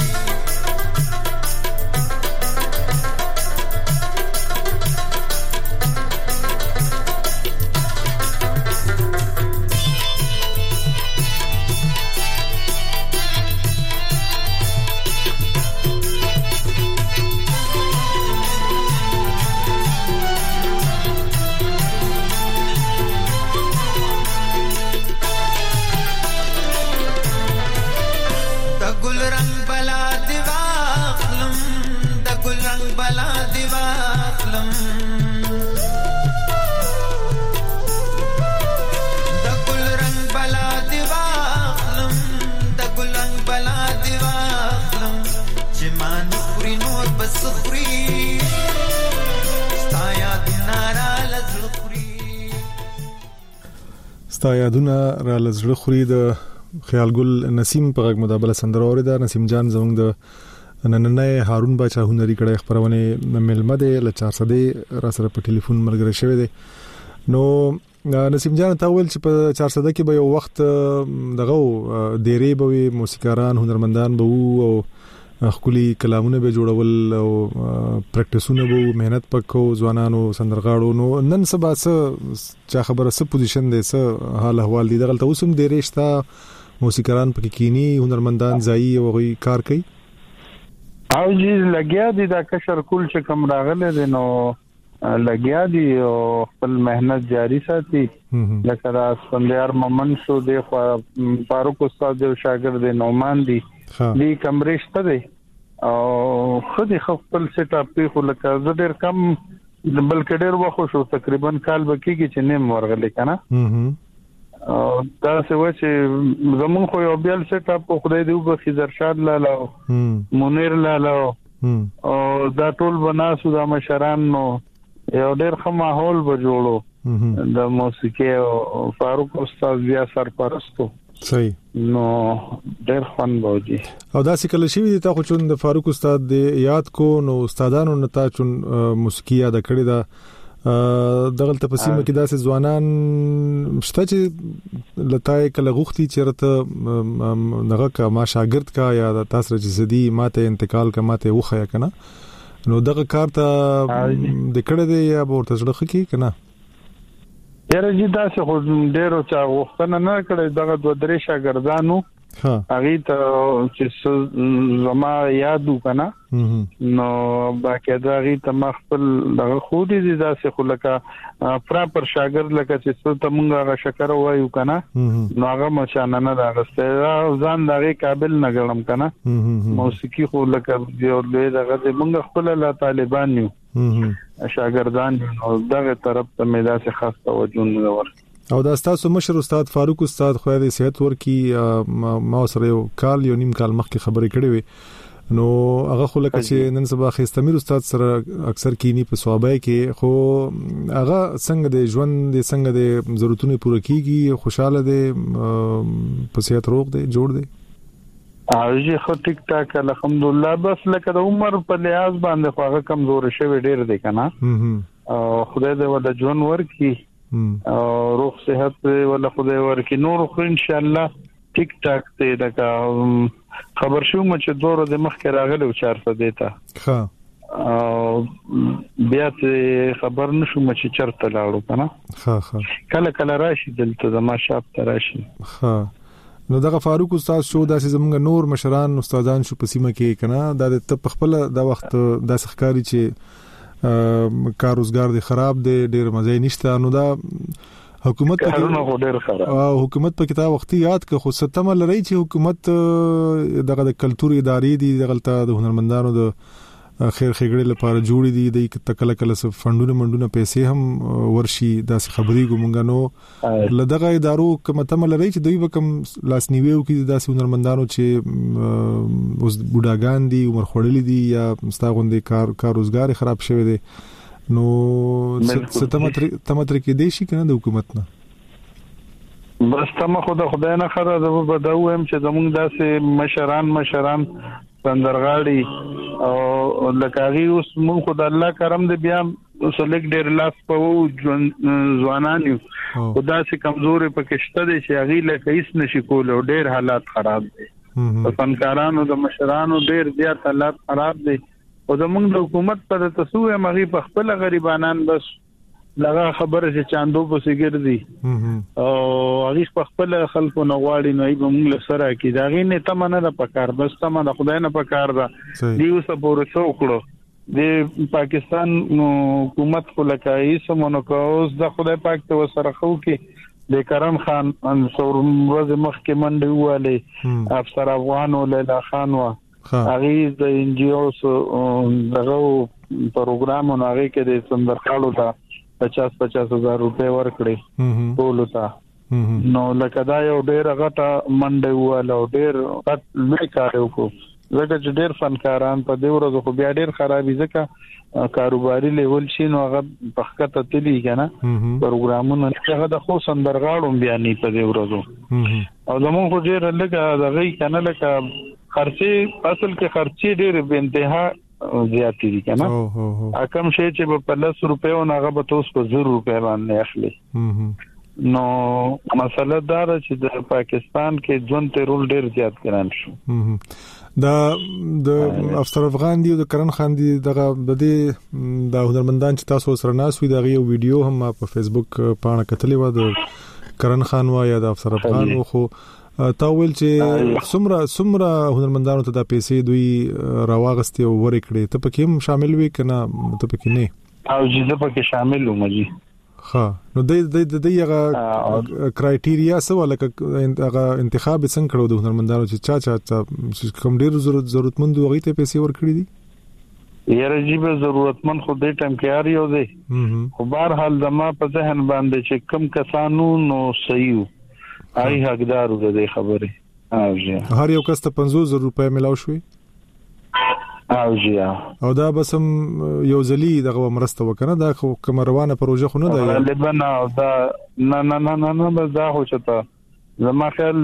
ستا یادونه را لزړه خوري د خیال ګل نسیم په غږ مدابله سندره اوریدا. نسیم جان زموږ د نننې هارون باچا هنري کړه خبرونه ملمه ده ل چار سو را سره په ټلیفون ملګری شوی دی. نو نسیم جان ته ویل چې په چار سو کې به یو وخت دغه ډېرې به موسیقاران هنرمندان به وو او خولي کلامونه به جوړول او پریکټیسونه به مهنت پکو ځوانانو سندرغاړو. نو نن سبا څه چا خبره څه پوزیشن دی څه حال احوال دی دغه اوسم ډېرې شته موسیقاران پکې کینی هنرمندان ځای او غوي کار کوي او جی لګیا دي دا کشر کول چې کوم راغله دي نو لګیا دي او خپل مهنت جاری ساتي. لکه دا سپندیار ممن شو دی فاروق استاد او شاګرد نومان دي دی کمرشته دی او خودي خپل سیټ اپ په لکه زه ډېر کم بلکې ډېر وخت شو تقریبا کال بکیږي چې نیم ورغلی کنه او دا څه و چې زمون خو یو بیل سیټ اپ خدای دی په خزرشاد لاله منیر لاله او دا ټول بناسو د مشران نو یو ډېر ښه ماحول به جوړو د موسیقي او فاروق استاد بیا سرپرستو صحیح نو ډېر خوان بوجي او دا څه کله شي دي تا خو چون د فاروق استاد د یاد کو نو استادانو نتا چون موسیقي یاد کړی دا دغه تپسیمه کې داسې ځوانان شته چې لتاي کله غوختي چیرته دغه کا ما شاګرد کا یا تاسو چې زدي ماته انتقال کا ماته وخیا کنه نو دغه کار ته د کړه دی یا ورته ځړخ کی کنه یاره جی دا څه خو ډېر چا وختنه نه کړی دغه دوه درې شاګردانو ها هغه ته چې زما یادو کنه نو باقي دا غي ته مخبل دغه خو دې دا څه خو لکه پراپر شاګرد لکه چې څه ته مونږه شکر وایو کنه نو هغه مشانه نه راغسته ځان دغه قابل نه ګڼم کنه موسیقي خو لکه یو دغه مونږ خپل لا طالبان یو شاګردان او دغه طرف ته مې داسې خاص توجه نه ور او دا تاسو مشر استاد فاروق استاد خو دې صحت ورکی ما سره یو کال یو نیم کال مخکې خبرې کړې وې نو هغه خو لکه چې نن سبا خستمیر استاد سره اکثر کینی په صوابای کې خو هغه څنګه د ژوند د څنګه د ضرورتونو پوره کیږي خوشاله دي په صحت روغ دي جوړ دي اوجه خو ټیک ټاک الحمدلله بس لکه د عمر په لحاظ باندې خو هغه کمزور شوی ډیر دی کنه او خدای دې ول ژوند ورکی او روغ صحت ول خدای ورکی نور خو ان شاء الله ټیک ټاک ته دا خبر شو مچ دوره د مخ کې راغلی او چار څه دیتا ها او بیا ته خبر نشو مچ چرته لاړو کنه ها ها کله کله راشي دلته زما شاپ ته راشي ها نو دغه فاروق استاد شو داسې زمونږ نور مشران استادان شو پسیمه کې کنه د خپل د وخت د سخکاری چې کار روزګار دی خراب دی ډیر مزه نشته نو دا حکومت په ډیر خراب او حکومت په کتاب وختي یاد که خو ستمه لري چې حکومت دغه د کلتوري ادارې دي دغه د هنرمندانو د خیر خېګړې لپاره جوړې دي د تکل کله څه فندونه منډونه پیسې هم ورشي داس خبري ګمنګ نو لدغه ادارو کومه تمل لري چې دوی به کوم لاس نیویو کې داس هنرمندانو چې اوس بوډاګان دي عمر خړلې دي یا مستغوندې کار کار روزګار خراب شوی دی نو ستمتر تمتر کې دی شي کنه د حکومت نه بس تمه خدای خدای نه خره د بدو هم چې زمونږ داسې مشران مشران سندرغاړي او لکاغي اوس مونږ خدای الله کرم دې بیا سلیک ډېر لاس په ځوانان یو خدای سي کمزوري پکشته دي چې اغي لکه هیڅ نشي کول او ډېر حالات خراب دي په فنکارانو د مشرانو ډېر زیات حالات خراب دي او زمونږ د حکومت په تسوې مغي په خپل غریبانان بس لغه خبره چې چاندو په سګردي او هغه په خپل خلکو نه غواړي نو ایبه موږ سره کې دا غي نه تمنه نه پکار بس تمنه خدای نه پکار دا دیو سپور څو کړو د پاکستان حکومت خو لکای سمونو کوز د خدای پاک ته وسره خو کې د کرم خان ان څور ورځ مخکې منډه واله افسر افغان ولیلا خان وا هغه د ان جی اوس دغه پروګرام هغه کې د سندرخالو ته پچاس پچاس هزار روپے ورکړي ټول ته نو لکه دا یو ډېر غټه منډه واله او ډېر غټ لوی کار وکړو زګه چې ډېر فنکاران په دې ورځو خو بیا ډېر خرابې ځکه کاروباري لیول شي نو هغه پخکته تلی کنه پروګرامونه هغه د خو سندرغاړو بیا نه په دې ورځو او زموږ خو ډېر لګه دغه کنه لکه خرچي اصل کې خرچي ډېر به انتها زیات دي کنه اکم شي چې په لس روپیو نه هغه به تاسو په زر روپیا باندې اخلي نو مسله دا ده چې د پاکستان کې ژوند ته رول ډیر زیات ګران شو دا د افسر افغان دی او د کرن خان دی دغه د دې د هنرمندان چې تاسو سره ناس وي دغه یو ویډیو هم په فیسبوک پاڼه کتلې و د کرن خان و یا د افسر افغان خو تاول چې سمره سمره هنرمندانو ته د پیسې دوی راواغستي او ورکړي ته پکې هم شامل وي کنه ته پکې نه او چې ته پکې شامل ومه جی ها نو د د د یغه کرایټیریا سو لکه هغه انتخاب څنګه کړو د هنرمندانو چې چا چا کوم ډیر ضرورت ضرورتمند وغه ته پیسې ورکړي دي یاره جی به ضرورتمند خو دې ټیم کې اړ یو دی خو بهر حال زما په ذهن باندې چې کم کسانو نو صحیح آی حقدار د دې خبره او جی هر یو کس ته پنځوس روپے ملاو شوي او جی او دا بسم یو ځلی دغه مرسته وکنه دا خو کوم روانه پروژه خو نه ده لبنان او دا نه نه نه نه نه بس دا خو چته زما خیال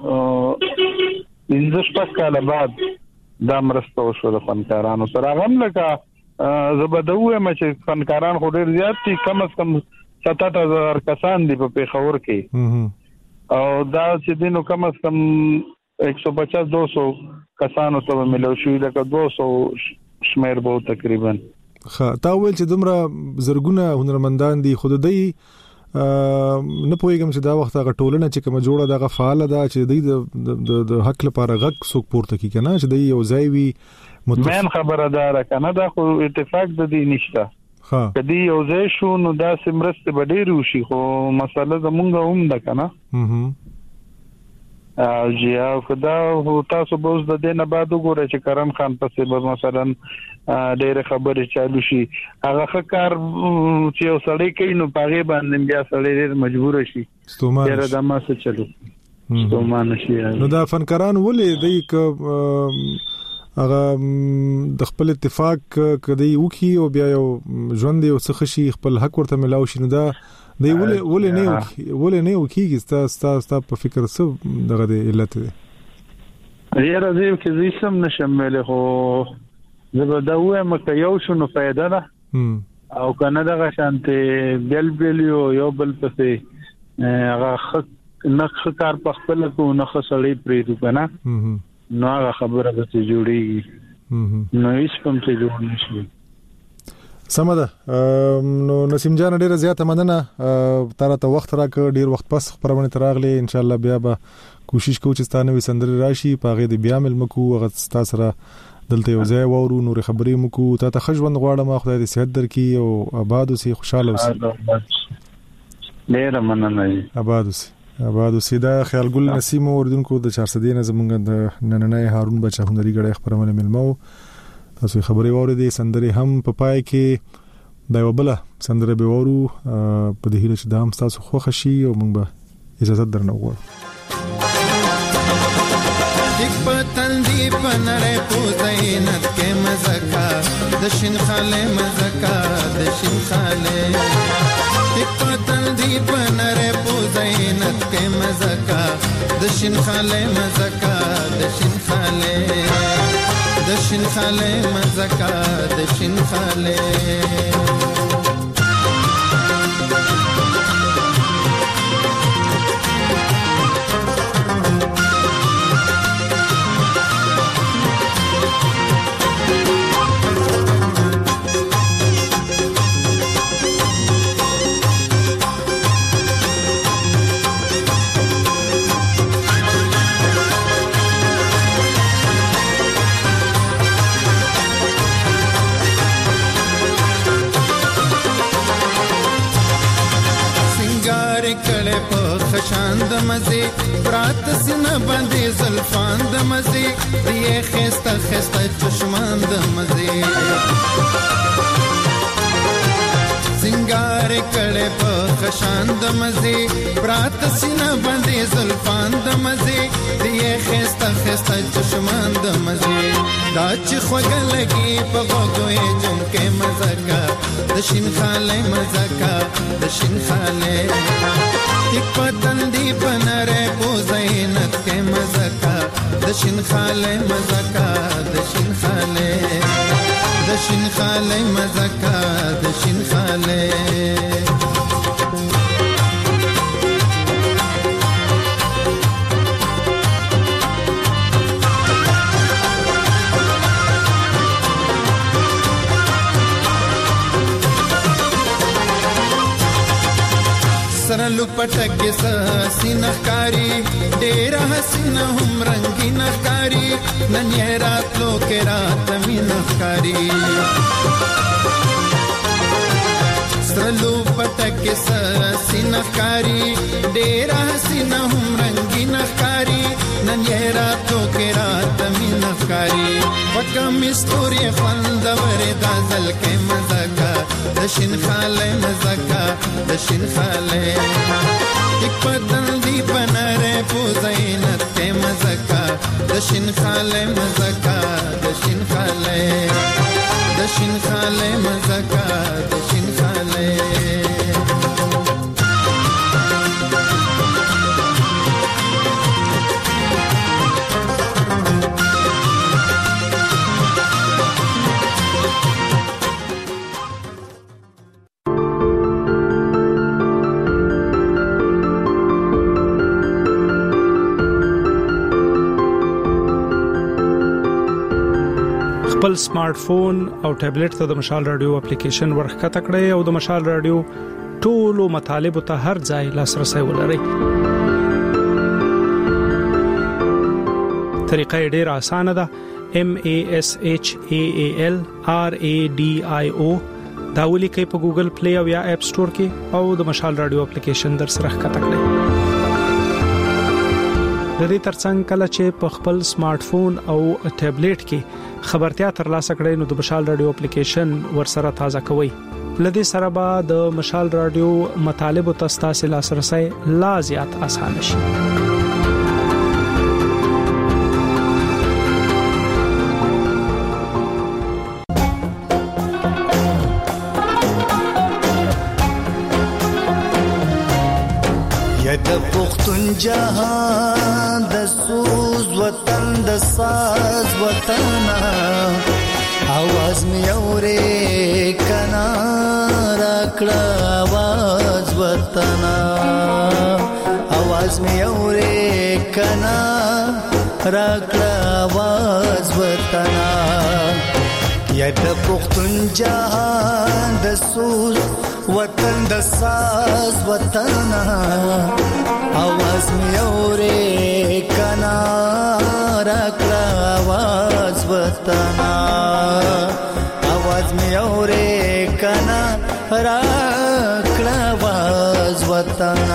انځ شپږ کاله بعد دا مرسته وشو د فنکارانو سره هم لکه زبدوه مچ فنکاران خو ډیر زیات دي کم از کم ستاسو هزار کسان دي په پیښور کې او دا چې دینو کم از کم ایک سو پچاس دو سو کسانو ته ملو شوې لکه دو سو شمیر به تقریبا ښه تا ویل چې دومره زرګونه هنرمندان دي خود دای نه پوهیږم چې دا وخت هغه ټولنه چې کوم جوړه دغه فعال ده چې د د حق لپاره غږ څوک پورته کی کنه چې د یو ځای وی متفق خبره ده کنه دا خو اتفاق د دې نشته ها کدی یو ځای شو نو دا سمرسته بډیر وشي خو مسله زمونږ هم ده کنه او جی او خدا هو تاسو به د دې نه بعد وګورئ چې کرم خان پسې به مثلا ډېر خبرې چالو شي هغه خکار چې یو سړی کوي نو پاغه باندې بیا سړی ډېر مجبور شي ډېر د ما څه چلو ستومان شي نو دا فنکاران ولې د یک هغه د خپل اتفاق کدی وکي او بیا یو ژوند یو څه شي خپل حق ورته ملاوي شي نو دا دی ولې ولې نه ولې نه وکيږي ستا ستا ستا په فکر څه دغه دی علت دی یې راځي چې زه سم نشم مله خو زبدوه مکه یو شنو فائدہ ده او کنه دغه شانته بل بل یو یو بل پسې هغه نخ کار په خپل کو نخ سړی پریدو کنه نو هغه خبره به جوړیږي نو هیڅ کوم څه جوړ نشي سمده نو نسیم جان ډیره زیاته مننه تر ته وخت راک ډیر وخت پس خبرونه تراغلي ان شاء الله بیا به کوشش کوو چې ستانه وسندري راشي پاغه دی بیا مل مکو هغه تاسو سره دلته یو ځای وورو نور خبرې مکو ته ته خجوند غواړم خدای دې صحت درکړي او آباد اوسې خوشاله اوسې ډیره مننه آباد اوسې آباد اوسې دا خیال ګل نسیم اوردونکو د چهارصدې نه زمونږ د نننې هارون بچا هنري غړي خبرونه ملمو تاسو خبري واورېدې سندري هم په پای کې دا یو بل سندره به ورو په دې هیله چې دا هم تاسو خوښ شي او موږ به اجازه درنه وغواړو. یک پتن دی پنره پوزینت کې مزکا د شین خاله مزکا د شین خاله یک پتن دی پنره پوزینت کې مزکا د شین خاله مزکا د شین خاله د شین خاله مزکا د شین خاله شاند مزي برات سینه باندې زلفان د مزي دی خسته خسته چشمان د مزي سنگار کړه په خشان د مزي برات سینه باندې زلفان د مزي دی خسته خسته چشمان د مزي دا چې خوګه لګي په غوګوي جون کې مزکا د شین خاله مزکا د شین خاله یک پتن دی پنره پوزینت کې مزکا د شین خاله مزکا د شین خاله د شین خاله مزکا د شین خاله سرلو پټک سینه کاری ډېر حسینه هم رنگینه کاری نن یې راتلو کې رات مینه کاری سرلو پټک سینه کاری ډېر حسینه هم رنگینه کاری نن یې راتلو کې رات مینه کاری پکا مستوري خوند ورې دازل کې مزکا د شین خاله مزکا د شین خاله یک پتن دی پنره پوزینت کې مزکا د شین خاله مزکا د شین خاله د شین خاله مزکا د شین خاله خپل سمارټ فون او ټابلیټ ته د مشال رادیو اپلیکیشن ورخکته کړئ او د مشال رادیو ټولو مطالب ته هر ځای لاسرسي ولرئ. طریقه ډېره اسانه ده. M A S H A A L R A D I O دا ولیکئ په ګوګل پلی او یا اپ سٹور کې او د مشال رادیو اپلیکیشن در سره ښکته کړئ. د دې ترڅنګ کله چې په خپل سمارټ فون او ټابلیټ کې خبرتیا ترلاسه کړئ نو د مشال رادیو اپلیکیشن ورسره تازه کوئ. لدې سره به د مشال رادیو مطالب او تاسو لاسرسي لا زیات اسانه شي. د پختون جهان د سوز وطن د ساز وطن आवाज می اورې کنا راکړه आवाज وطن आवाज می اورې کنا راکړه आवाज وطن یا د پختون جهان د سوز وطن د ساز وطن आवाज می اورې کنا راکړه आवाज وطن आवाज می اورې کنا راکړه आवाज وطن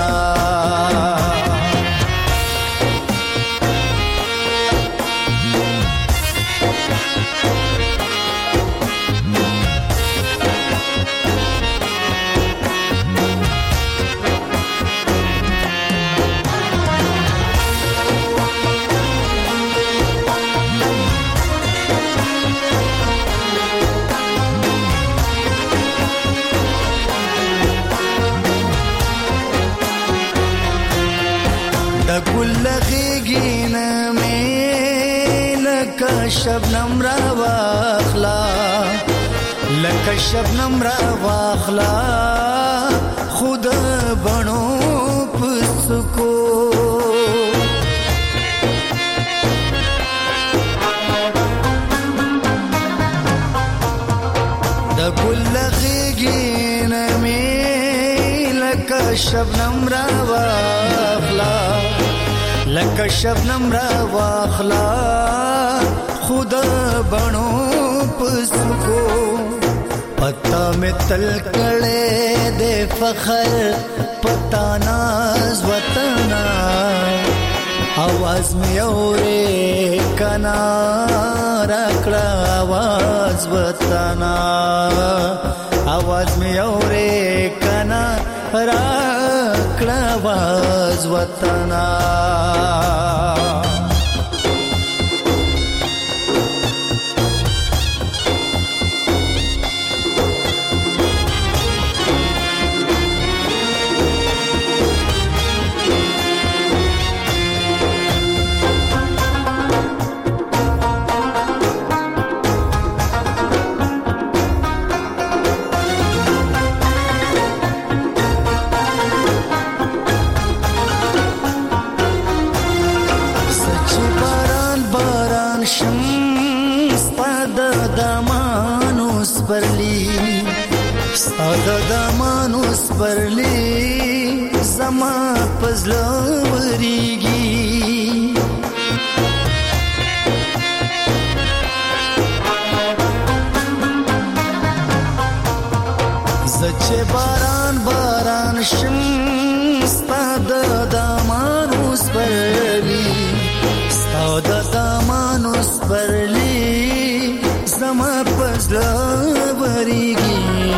شبنم را واخلا لکه شبنم را واخلا خود بڼو پسکو د ګل غیږین می لکه شبنم را واخلا لکه شبنم را واخلا خود بڼو پسکو پتا میں تل کړه دے فخر پتا ناز وطنا आवाज में औरे कना रखड़ा आवाज बताना आवाज में औरे कना रखड़ा आवाज बताना ساده د مانوس پرلی زما پزله وریږي زچه باران باران شم ساده د مانوس پرلی ساده د مانوس پرلی زما پزله وریږي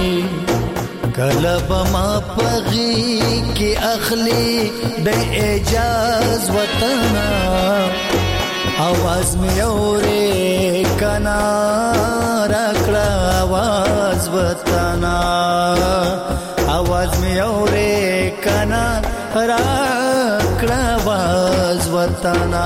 کلب ما پغی کی اخلی بے اجاز وطنا आवाज में औरे कना रखड़ा आवाज बताना आवाज में औरे कना रखड़ा आवाज बताना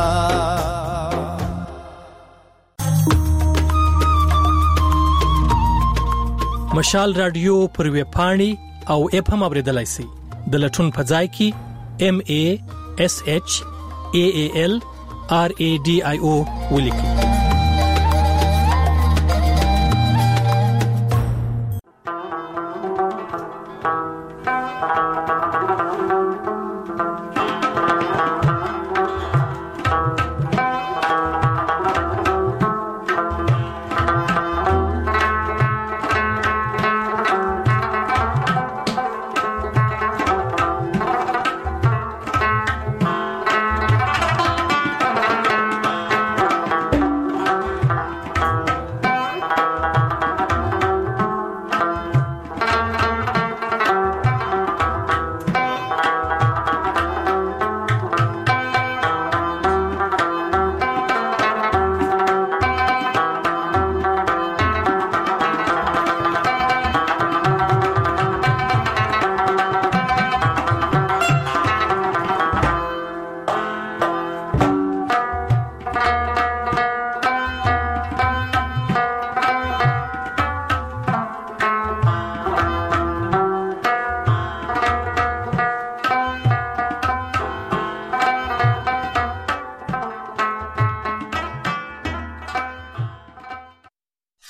مشال رادیو پر وی پاڼي او اف هم اوریدلای شي د لټون فضای کی ام ای اس ایچ ای ای ال ار ای ډی آی او ولیکي